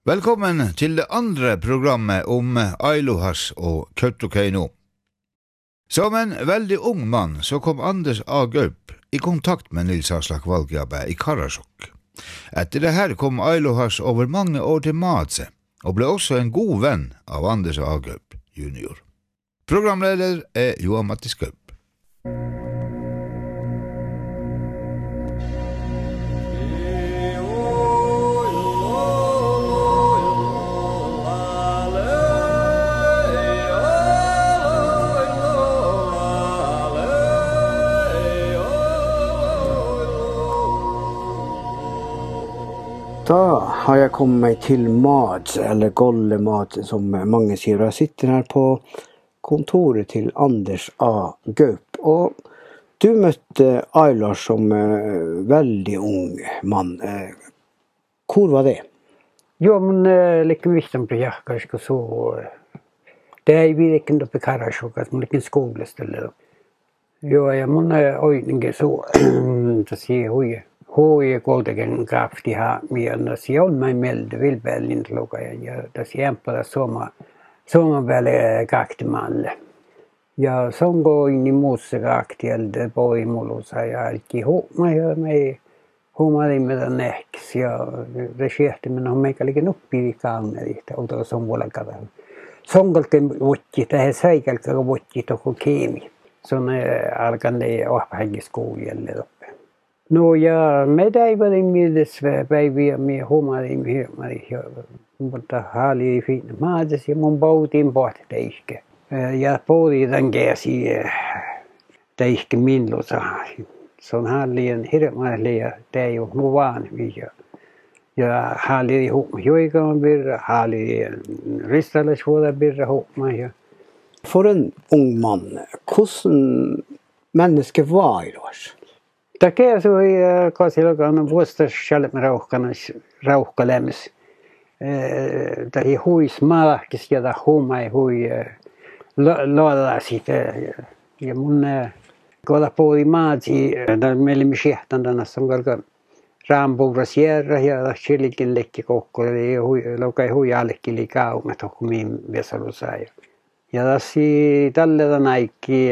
Velkommen til det andre programmet om Ailohas og Kautokeino. Som en veldig ung mann så kom Anders A. Gaup i kontakt med Nils Aslak Valkeapää i Karasjok. Etter det her kom Ailohas over mange år til Madse, og ble også en god venn av Anders A. Gaup junior. Programleder Johan Mattis Gaup. Da har jeg kommet meg til Madse, eller Golle Madse som mange sier. Jeg sitter her på kontoret til Anders A. Gaup. Og du møtte Ailohas som veldig ung mann. Hvor var det? Jo, men liksom visste på Jakkarsk og så. Det vi ikke uppe i Karasjok, at man ikke skoleställe. Jo, jeg må øyninge så. Det sier hun. Hoi koltagen krafti ha mian si on mai melde vil bellin loka ja da siempre da soma belle kaktimalle. Ja songo in musikakti elde poi mulo sai alki ho mai homari med den ex ja det skete men han meikä liken uppi kaunelita uto som volkada. Songolten votti tähän saikalka votti to kemi. Son alkande opphägiskoujelle. No ja me täivärin mielessä päiviä me huomarin mutta hali fin maades ja mun bautin pohti teiske. Ja poodi tämän käsi teiske minlusa. Se on hallien hirmaille ja tei on muvan ja hali joikaan birra hali ristallisvuoda birra huoma ja. For en ung mann, hvordan menneske var Ailohas? Takia sui kasilokan vuostas shalme rauhkalämys. Tahi huis malahkis ja humai hui loda sitä ja mun kola poodi maati meillä me siehtan tänässä on kalka rampuura sierra ja chilikin lekki kokko ja hui lokai hui alekki likau me tohkumin vesalusai. Ja tässä tällä naikki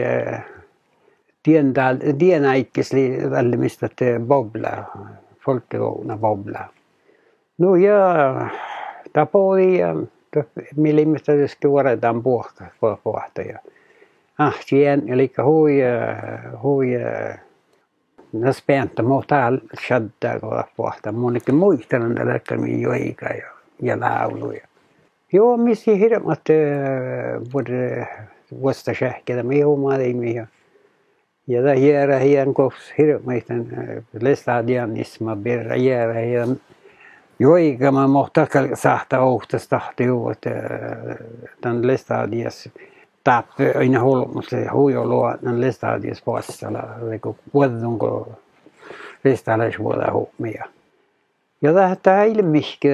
Tien aikisli väldigt mistä te bobbla, folkvågna bobbla. No ja tapoi ja millimistä det ska vara den båka på ja. Tien eli hui när spänta mot all shadda på monikin muistan den läkkä mi joika ja lauluja. Jo missi hirmat både vasta sähkeda me homari ja da hiera hien koks hirmeiten lestadianisma birra hiera hien joiga ma mohtakal sahta ohtas tahtiu että tämän lestadias tap aina holmus huijoloa tämän lestadias vastalla niinku vuodunko lestadias vuoda huomia ja tämä ilmihke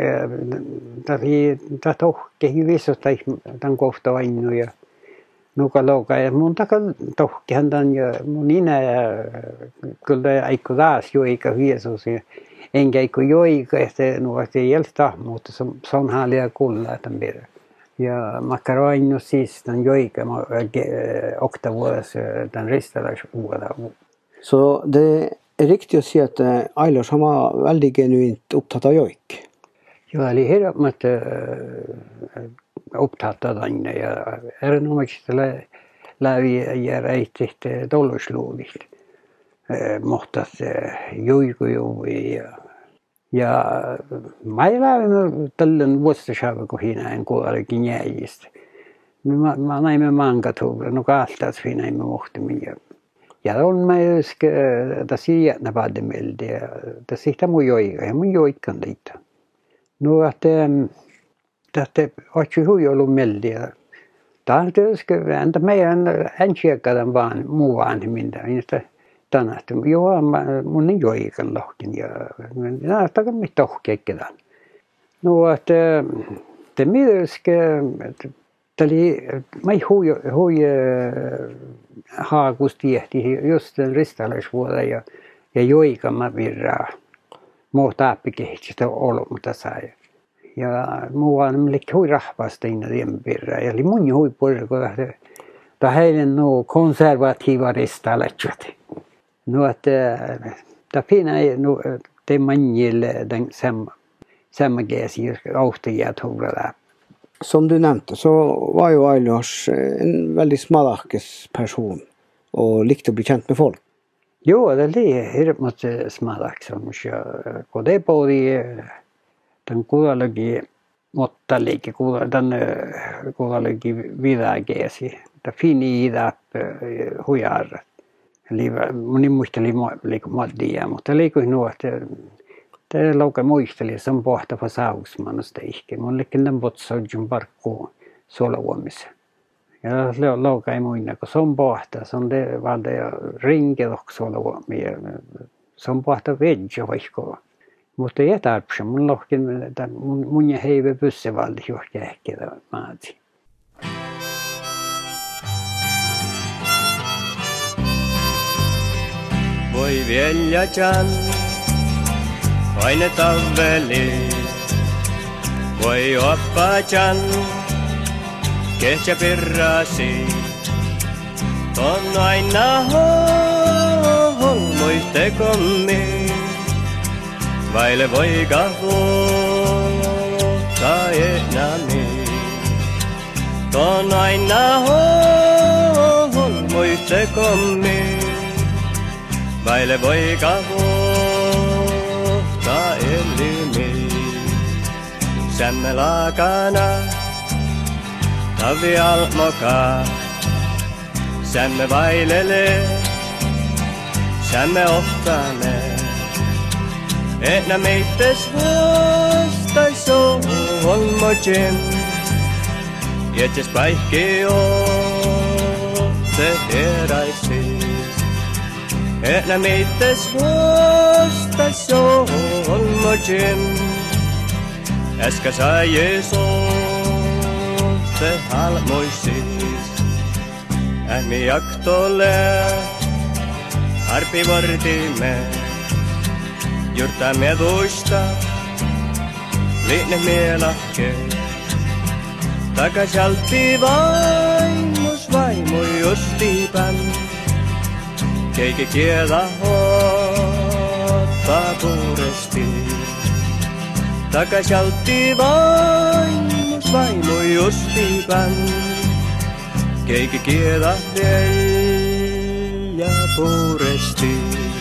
tämä tohke hyvissä tai tämän kohta ainoja nuka loka ja mun takal tohkihan dan ja mun ina kyllä aikku taas joika hiesus ja enkä aikku joika että nuote jelsta mutta se on halia kulla tämän birra ja makaroinu siis tämän joika oktavuodessa tämän ristalasvuoda. Så det är riktigt att säga att Ailohas han var väldigt genuint upptatt av joik. Jo, eli hirmat upptatt av den ja erinomaisesti läpi ja reitit tollusluudit. Mohtas juikujuvi ja mä lävin tällöin vuostashaava kun hinäin kuolikin jäijistä. Mä näimme mankatuulla, no kahtaas hinäimme muhtimia. Ja on mä joskin tässä jätnä pademeldi ja tässä ihtä mun joika ja mun joikkan liitä. No että tästä otsi huijolu meldi ja tahti joskin entä meidän ensiäkään vaan muu vanhemminta. Tänästä joo mun joikan lohkin ja näistä kan mit tohkeekkedään. No että te myöskin tali mai hui haakustiehti just den ristallisvuoda ja joika mä virraa. Muu taappikehitystä ollut, mutta sai. Ja muuan liik hui rahvasta inna tiempirra. Ja oli mun hui puolella, kun ta heidän no konservatiivarista lähtsivät. No att ta fina no det manjille den samma gäsi autajat hovra. Som du nämnde så var ju Aillohas en väldigt smalakes person och likte att bli känd med folk. Jo, det är mot smalak som jag. Det både den kuulogi mutta liike den kuulogi vidagesi. Det fini idap hujar. Eli moni muisteli liiku moddia, mutta liiku nuot det lauka muisteli som pohta på sausmanasta ihke. Mun liikin den botsojun parkku solovuomissa. Ja lauka ei muina, kun som pohta, som det valde ringe också solovuomia. Som pohta vedjo vaikko. Mutta ei tarpeen, mun lohkin mun ja heive pyssevaldi johonkin ehkä maatsi. Voi veljajan, aina talveli. Voi oppajan, kehtsä pirrasi. On aina muistekommi. Vaille voi kahvota enämi. On aina muistekommi. Vaille voi kahvota elimi. Sämme laakana, tavi almokaa. Sämme vailelee, sämme ohtanee. Enä meittes vastais olmojim. Jätjes paikki ootte heräisis. Enä meittes vastais olmojim. Äskä saies ootte halmoisis. Ähmi jaktole, arpi vortimme. Jurta medusta, liine mielahke. Takas jalti vaimo justipan. Keiki kiela ottaa puuresti. Takas jalti vaimo justipan. Keiki kiela ja puuresti.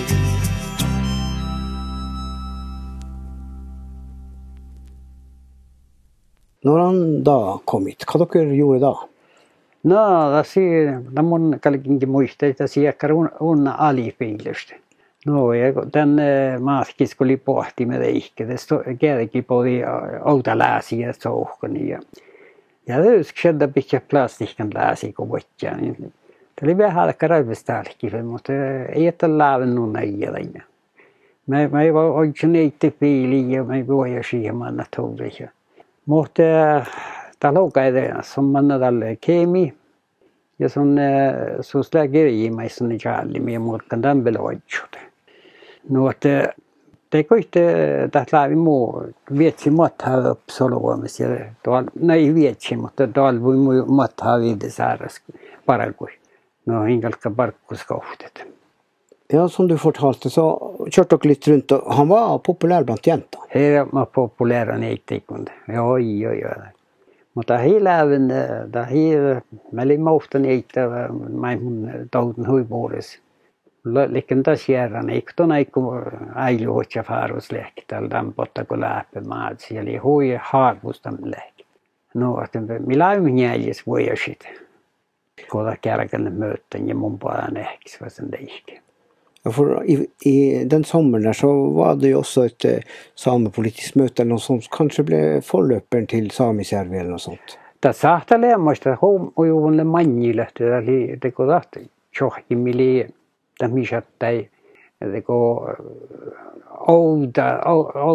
När han då kommit, vad dere gjorde då? No, det mun kalkinkin muista, että siekar unna alifiilistä. No, ja den maaskis oli pohti med ihke, det kädekin podi autoläsiä souhkoni ja det skedde pitkä plastikan läsi kun vuotja. Det oli vähän alkaa raivestaalkin, mutta ei että laaven nun näijäläinä. Mä ei voi oikein eitti fiili ja mä ei voi siihen manna touria. Mutta taloukaiden som manna tälle kemi ja sun lääkäriä sun jalli me mulkan tämän beloitjude. No että te koitte tähtlävi muu vietsi matha upp solovuomis ja tuolla ei vietsi mutta tuolla voi muu matha viide saaras paragui. No hinkalka parkkuskohtet. Ja, som du fortalte så kjørte dere litt rundt og han var populær blant jenter. Här var populära nejtikund. Oj. Mutta hilävän da hi meli mohtan eitä mai mun tauden huipuolessa. Liken taas järän eikton aiku ailuot ja faruslähkitäl dampotta kun läppä maatsi eli hui harvustam lähki. No että millä jäljessä voi jo sit. Kolla kärkän möten ja mun puolen ehkis var sen leike. För i den sommaren där så var det ju också ett samepolitiskt möte eller något som kanske blev förlöparen till Samisjärvi eller något sånt. Det saattaa lämmästä och juonne manjille eli teko tahti johki mili tämisattai teko ouda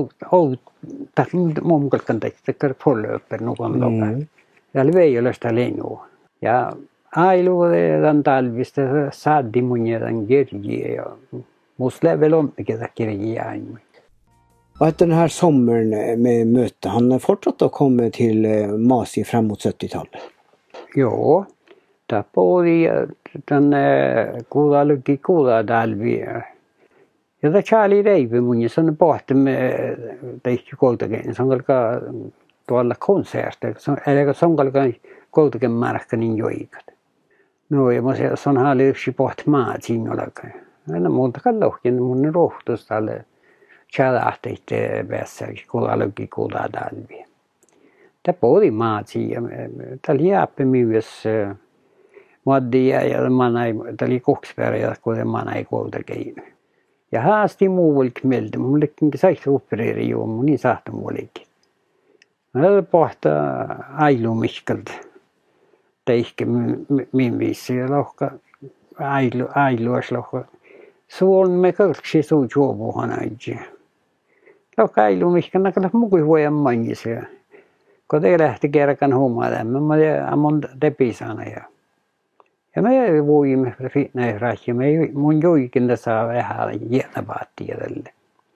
mun kalkan tekee förlöparen någon dag. Eli veijolasta lengu. Ja ailuuden talvista saadi mun jätän kirjiä ja musta level on mikä kirjiä aina. Och efter den här sommaren med möte, han har fortsatt att komma till Masi fram mot 70-talet. Joo, tappoi den kuulla luki kuulla talvi. Ja det Charlie Reivi mun ja sen pohti tehty koultakin, se on kalka tuolla konserter, eli se on kalka koultakin määräkkä niin joikat. No ja se on hali yksi pohti maat siinä olkaa. Aina muuta kallohkin mun rohtus tälle Charlie päässä kuulla luki kuulla talvi. Det podi maatsi ja tali jääppi myös muoddia ja manai tali koksperja kun manai koultakin. Ja haasti muualk meldi mullekin sai opereri jo mun saahta muualkin. Mä pohta ailu miskald. Teikki min viisi lohka ailu lohka. Suon me kalksi suu juovuhan aiji. Lohka ailu miskald nakala mukui huojan manjisia. Kun te lähti kerran hommaan, mä amon tepisana ja me voimme näin rahja, me mun joikin tässä vähän jäänävaattia tälle.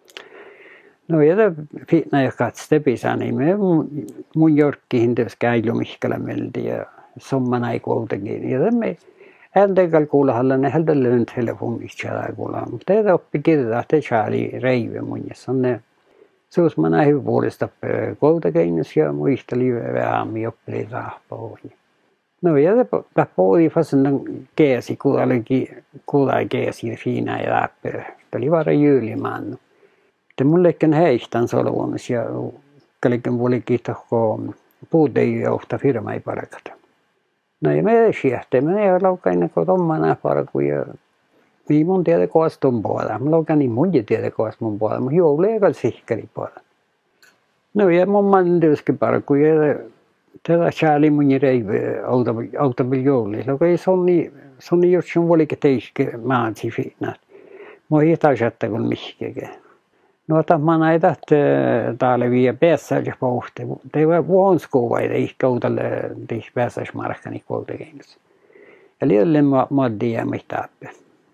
No ja fitna ja kats tepisana, me mun jorkkihin tässä käilumihkala meldi ja sommana ei kuultakin. Ja me ääntekal kuulahalla ne hältälle telefonissa kuulaa, mutta teitä oppi kirjoittaa, te Charlie Reivi mun ja sonne. Suus mä näin puolesta koultakeinus ja muisteli vähän oppili rahpoon. No ja det pågick fast en käsi kuulai käsi fina ja läppä. Det oli bara juliman. Det mullekin heistan solvuus ja kallikin puolikin tohko puute jo ofta firma ei parakata. No ja me siehte, me ei laukainen kun tommana paraku ja niin mun tiedä kooston puolella. Mä laukan niin mun tiedä kooston puolella, mutta joo, leikal sihkari puolella. No ja mun manduskin paraku ja tätä Charlie mun Reivi autavilla jouli. Laukai sonni jos on vuolikin teiski maansi fitnat. Mä ei taisetta kun mihkeke. No mä näin tähtä täällä vielä päässä ja pohti. Teivät vuonskuvaita ihkä autalle teisi pääsäismarkkani koultakeinnossa. Ja liian moddi ja mihtaappe.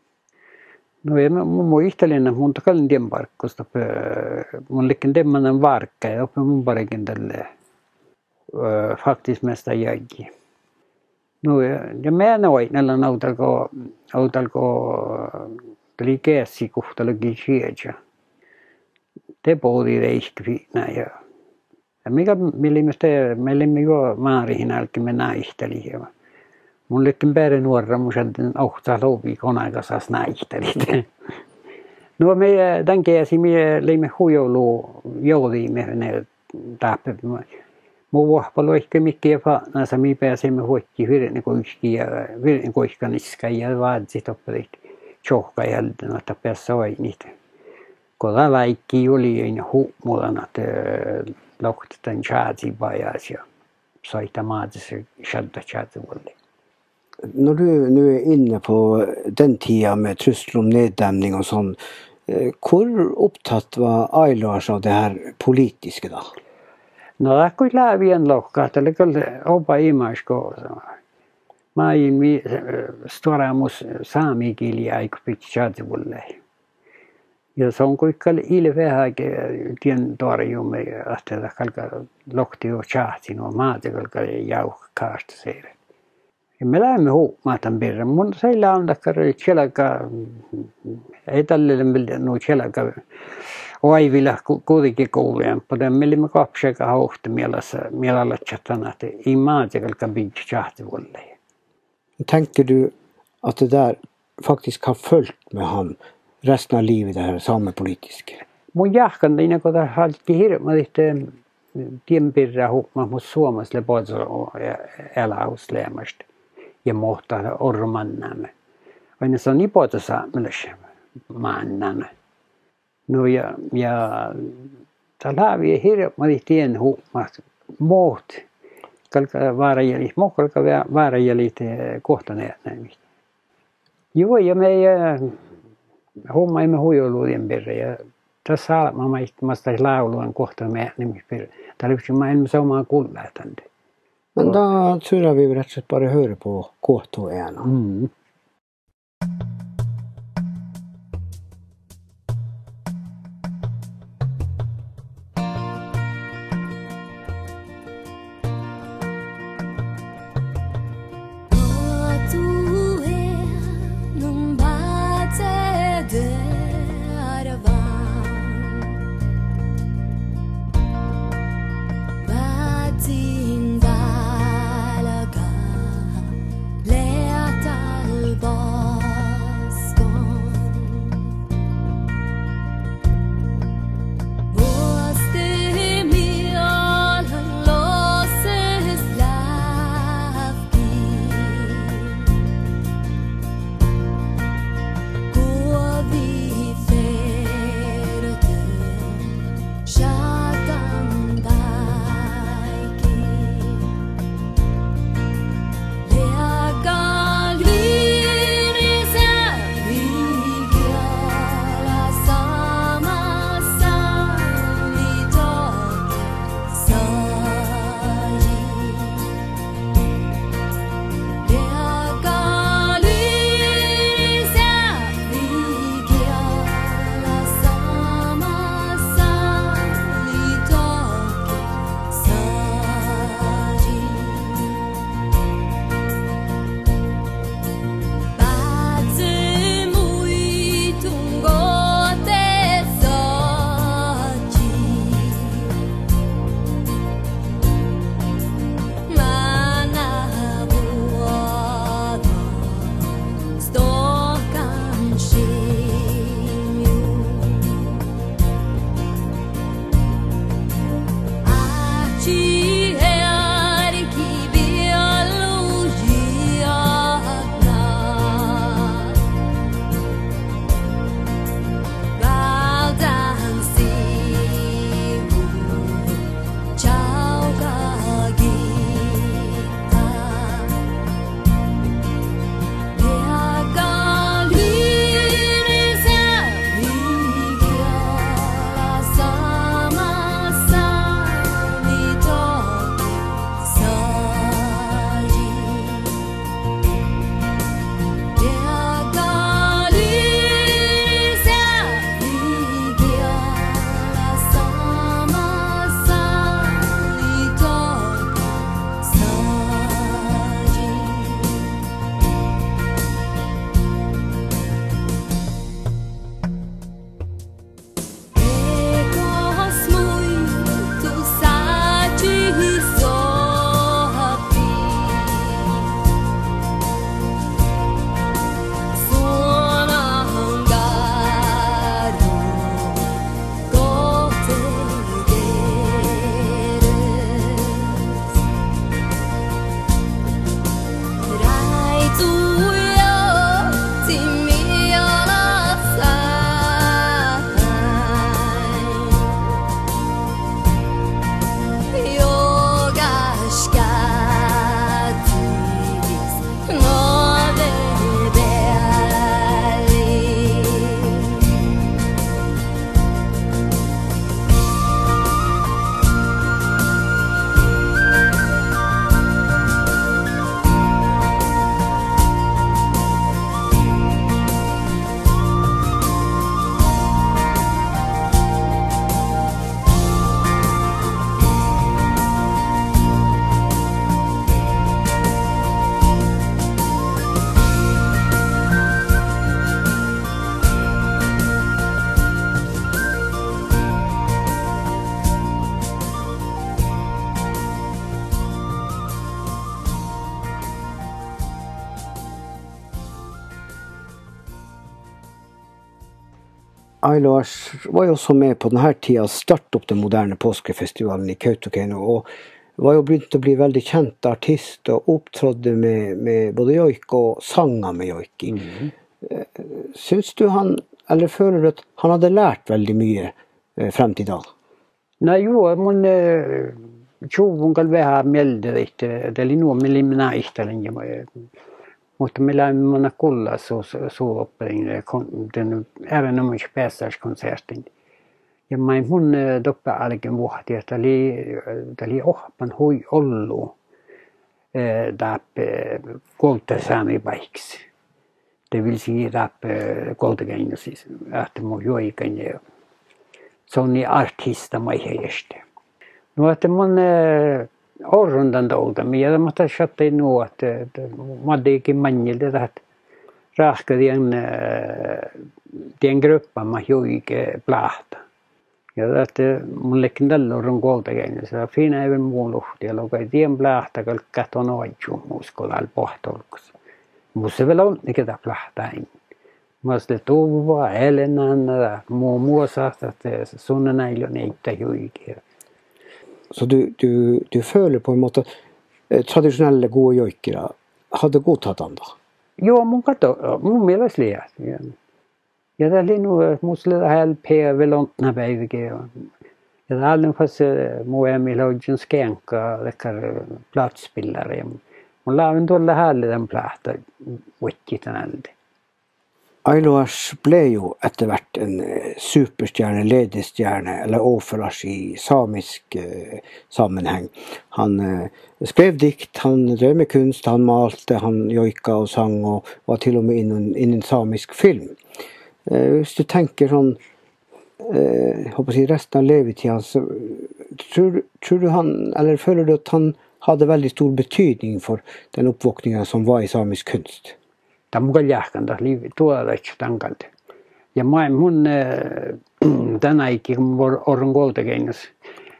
No ja mun muistelin, että mun takalin tienparkkusta mun liikin temmanen varkka ja oppi mun parikin tälle faktismesta jägi. No ja mä noin, näillä autalko tuli käsi kohtalukin sieltä. Te pohdi reiskviinä ja mikä meillä jo maarihin alki me naisteli. Mun liikin päälle nuorra mun sieltä ohtaa louvi konaikasas naistelit. No me tämän käsi me leimme huijoulu joudiimme ne tappe. Mun vuohpalo ehkä mikkiä faanassa me pääsemme huotti virne koiski ja virne koiskaniska ja vaadsit oppelit tjohka jälden, että päässä oinit. Kun laikki oli aina huumulana, että lohtitan tjäätsipajas ja soita maatissa shadda tjäätsivulle. När du nu är inne på den tiden med trussel om neddämning och sånt, hur upptatt var Ailars av det här politiska då? No det kun lävien lohkaat, eli kyllä opa imasko. Mä en storamus saamikili aiku pitää tjäätsivulle. Ja se on kuinka ilveäkin tien torjumme, että kalka lohti jo tjäätsin on maata, kalka jauhkaasta seire. Ja me lähdemme huumaatan perään. Mun seillä on takkari tjelaka, ei tälle no tjelaka oivilla kuitenkin koulujen, mutta me olimme kapseka hauhti mielellä tjätana, että ei maata, kalka pitää tjäätsivulle. Tänker du att det där faktiskt har följt med han resten av livet det här samepolitiska? Mun jahkan tein, kun tämä halki hirveästi tien perään huumaan, mutta suomalaisille pois eläusleemasta ja mohtaa ormannamme. Aina se on niin pois saamelaisia maannan. No ja tämä läpi hirveästi tien huumaan, muut kalka vaarajälit, kalka vaarajälit kohtaneet näin. Joo, ja me hommaimme huijoluudien perään ja tässä almamaistamasta lauluan kohta med nimispel. Täällä yksi maailma samaa kuulätäntä. Men då tror jag vi rätt sett bara höra på KTN. Ailars var ju också med på den här tiden att starta upp den moderna påskefestivalen i Kautokeino och var ju begynt att bli väldigt känd artist och uppträdde med både jojk och sanga med jojk. Syns du han, eller följer du att han hade lärt väldigt mycket fram till idag? Nej, jo, men tjuvun kan vähän mieltä, että eli nuo me limna ihtelen ja mutta meillä on kulla så opperin den även om ich päästöskonsertin. Ja mä mun doppa alken vuohti, että oli ohpan hui ollu där kolta sami bikes. Det vill säga där kolta gänges att må ju kan ju sån artista mai heistä. No että mun orrundan dolda, men måste chatta i nu att maddikin manjilta att rahkadi den gruppan ma juike plahta. Ja että mun lekin dallorun kolta gänges. Fina även muuluhti ja lokai tien plahta kalkkaton oiju muskolal pohtolkus. Musse väl on niitä plahtain. Måste tuva Elenan muu sagt att såna näilon inte juike. Så du följer på en måte traditionella goda jojkira hade godtatt han då? Jo, mun mielestä liian. Ja det är nog måste det här pevelontna päivikin. Ja det är fast muemilla on skänka läkar platspillare. Mun laavin tuolla hälle den plata vittitan alde. Ailars blev ju efterhvert en superstjärna, ledestjärna eller åförlars i samisk sammanhang. Han skrev dikt, han drev med kunst, han malte, han jojka och sang och var till och med in en samisk film. Hvis du tänker sån, hoppas i resten av levetiden, så tror du han, eller följer du att han hade väldigt stor betydning för den uppvakningen som var i samisk kunst? Tamugal jahkanda liivi tuodaitsi tankalta. Ja mun tänä ikin orron koltakeinus.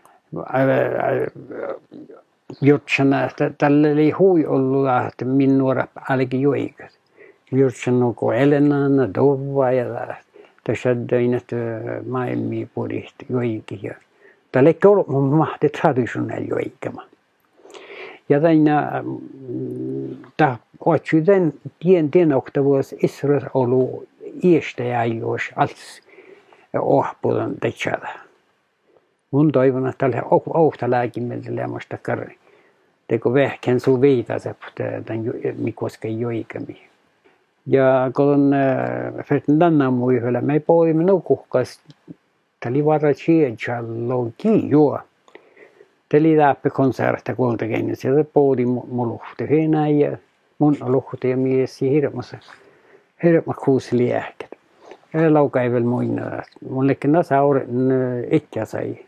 Jutsana, että tällä oli hui ollut, että min nuora alki joikat. Jutsana ko Elenana, Dova ja tässä döin, että maailmi puolista joikin. Tällä ei ollut mun mahti traditionell joikama. Ja tänä otsuden tien oktavuus Israel ollut iästä ja jos alls ohpudan teksada. Mun toivon, että tällä ohta lääkimmeltä lämmästä karri. Teko vähkän sun viitase, tämän mikoska joikami. Ja kun färten tänään muihuilla, me pohdimme nukuhkas, täli varra chiedjallogi juo. Täli läpi konsertta kultakengessä, ja pohdi muluhti heinä ja mun luhti ja miesi hirma kuusi liäkät. Ja laukai vielä muina. Mun lekin nasa auren itkä sai.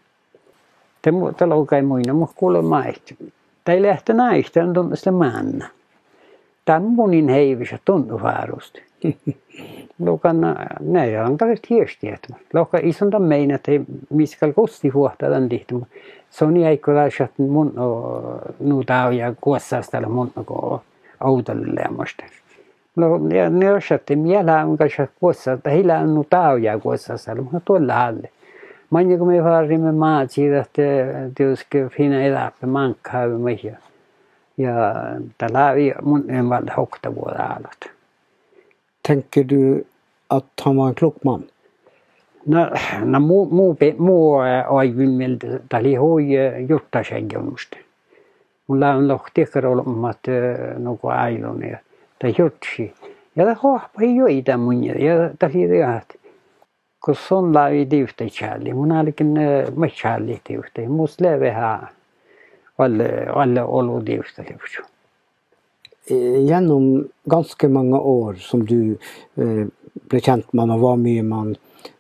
Te laukai muina, mutta kuule maihti. Tai lähtee näistä, on tuntuu sitä männä. Tämä munin heivissä tuntuu väärusti. Laukan näin on kaikista hiestiä. Laukan isonta meina, että miskal kosti huohtaa tämän tihti. Se on jäikköläisiä, että mun nuutau ja kuossas täällä mun autolle lämmöstä. Ja ne on että mielä on kanssa kuossas, että heillä on nuutau ja kuossas täällä, mutta tuolla halle. Manja kun me vaarimme maat siitä, että tietysti fina eläpä mankkaa ja ja tällä mun en valda hokta vuoda alat. Tänker du att han var en klok man? No muu aivimmilta tali hoi jutta senjonusta. Mulla on lohtiekar olemat nuku ailun ja tai jutsi. Ja ta hohpa ei joita mun ja tali riahat. Kun son laavi tiivtä challi, mun alikin mä challi tiivtä. Mus leveha alle olo tiivtä tiivtä. Genom ganska många år som du blev känd man och var med man,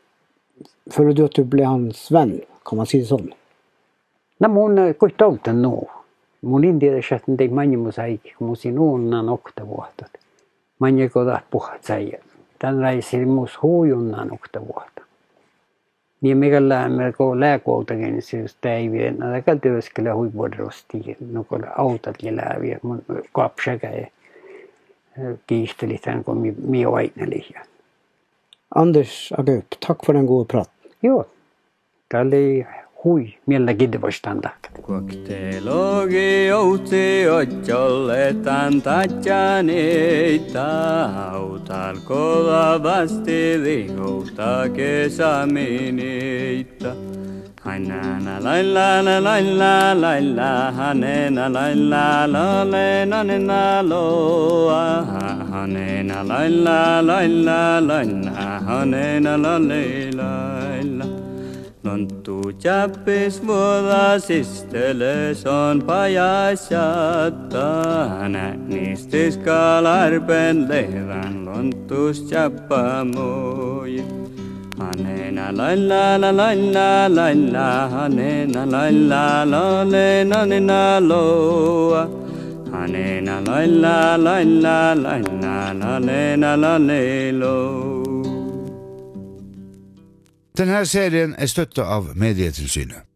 för du att du blev hans vän, kan man säga så? No mun koittautan no. Mun indiedessä, että ei manjimus aiki, kun musin uunnan okta vuotta. Manjikodat puhat sai. Tän raisi mus huujunnan okta vuotta. Niin mikä lämmö, kun lääkuoltakin, niin se päivien, näitä kaltyöskellä huipuudrosti, no kun autat ja lääviä, mun kapsakä ja kiihteli tämän, kun mi oineli. Anders Agaup, takk for den gode praten. Jo, det oli hui miellä kidvostanda. Koktelogi outi ojolle tantatjaneita, autalkolla vasti lihouta kesämineitä. Hainana lailla lailla lailla, hanena lailla lolena nena loa, hanena lailla lailla lailla, hanena lailla. Lonttu chappis vuoda sisteles on pajasjatta, näknistis kalarpen lehvän lonttus chappa moi. Hanena lailla lailla lailla, hanena lailla lolena nena loa, hanena lailla lailla lailla, lolena lolelo. Den här serien är stöttad av Medietilsynet.